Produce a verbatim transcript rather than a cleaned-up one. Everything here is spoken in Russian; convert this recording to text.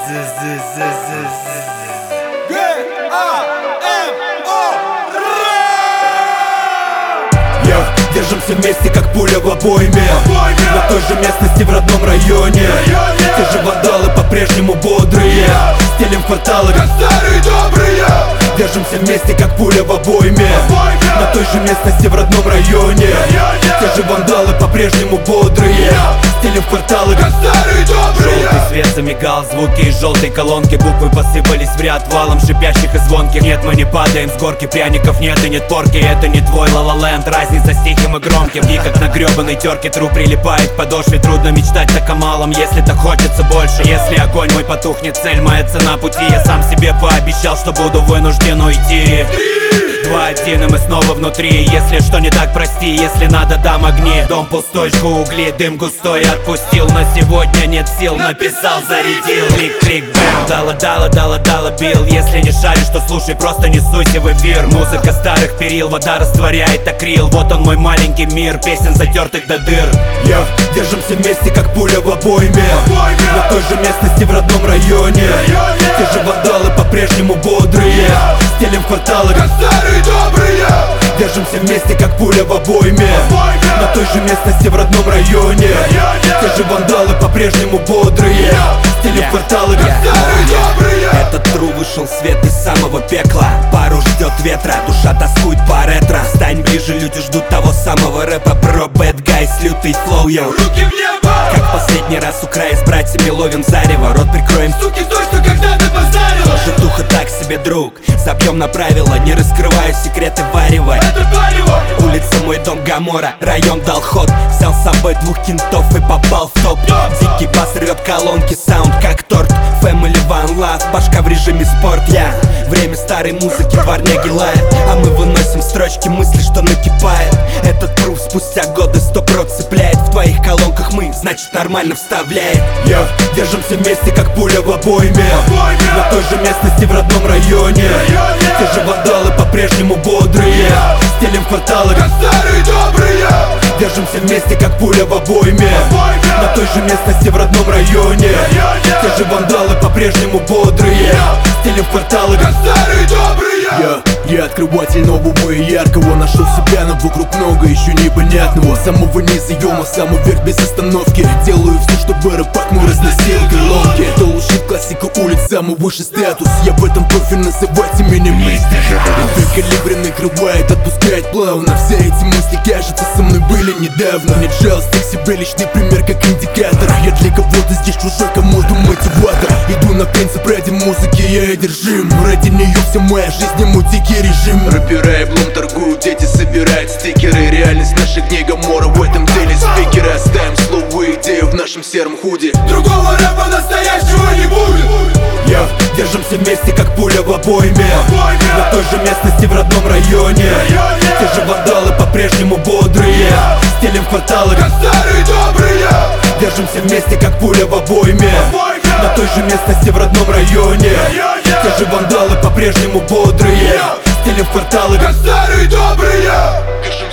Держимся вместе, как пуля в обойме. На той же местности в родном районе. Те же вандалы по-прежнему бодрые. Стелим кварталы, как старые добрые. Держимся вместе, как пуля в обойме. На той же местности в родном районе. Те же вандалы по-прежнему бодрые. Стелим кварталы, как старые добрые. Желтый свет замигал, звуки из желтой колонки. Буквы посыпались в ряд валом шипящих и звонких. Нет, мы не падаем с горки, пряников нет и нет порки. Это не твой ла-ла-ленд, разница с тихим и громким. И как на гребаной терке тру прилипает к подошве. Трудно мечтать так о малом, если так хочется больше. Если огонь мой потухнет, цель моя цена пути. Я сам себе пообещал, что буду вынужден уйти. Два, один, и мы снова внутри. Если что не так, прости, если надо, дам огни. Дом пустой, жгу угли, дым густой отпустил. На сегодня нет сил, написал, зарядил. Клик-клик, бэм, дала-дала, дала-дала, бил. Если не шаришь, то слушай, просто не суйся в эфир. Музыка старых перил, вода растворяет акрил. Вот он мой маленький мир, песен затертых до дыр. Я, держимся вместе, как пуля в обойме. На той же местности в родном районе. Те же вандалы по-прежнему бодрые. Стелим кварталы, как старые добрые. Держимся вместе, как пуля в обойме. На той же местности в родном районе. Те же вандалы по-прежнему бодрые. Стелим кварталы, как старые добрые. Этот тру вышел в свет из самого пекла. Пару ждет ветра, душа тоскует по ретро. Стань ближе, люди ждут того самого рэпа. Бро, bad guys, лютый флоу, йоу. Руки в небо! Как последний раз у края с братьями ловим зарево. Рот прикроем, суки, то, что когда-то позарило. Житуха так себе, друг. Забьем на правила, не раскрываю секреты варева. Это варево! Улица мой дом Гамора, район дал ход. Взял с собой двух кентов и попал в топ. Дикий бас рвет колонки, саунд как торт. Family One Love, башка в режиме спорт. Я время старой музыки, дворняги лает. А мы выносим строчки мысли, что накипает. Этот пруф спустя годы сто процентов цепляет. В твоих колонках мы, значит нормально вставляет. Я, держимся вместе, как пуля в обойме. На той же местности в родном районе. Те же вандалы по-прежнему бодрые. Стелим кварталы, как старые добрые. Держимся вместе, как пуля в обойме. На той же местности в родном районе. Те же вандалы по-прежнему бодрые. Стелим кварталы, как старые добрые. Я, я открыватель нового и яркого. Нашел себя, но вокруг много еще непонятного. С самого низа ёма, самый верх без остановки. Делаю все, чтобы рэпак мой разносил колонки. Это лучший классика улиц, самый высший статус. Я в этом профи, называйте меня мистер. Твой калибр накрывает, отпускает плавно. Все эти мысли, кажется, со мной были недавно. Нет жалости к себе, личный пример как индикатор. Я для кого-то здесь чужой, кому-то мотиватор. Иду на принцип ради музыки, я одержим. Ради нее вся моя жизнь, не мой дикий режим. Рэпера и блум торгуют, дети собирают стикеры. Реальность наших дней Гамора, в этом деле спикеры. Оставим слово и идею в нашем сером худи. Другого рэпа настоящего не будет. Я, держимся вместе, как пуля в обойме. На той же местности в родном районе. Те же вандалы по-прежнему бодрые. Стелим кварталы, как старые добрые. Держимся вместе, как пуля в обойме. На той же местности в родном районе. Те же вандалы по-прежнему бодрые. Стелим кварталы, как старые добрые.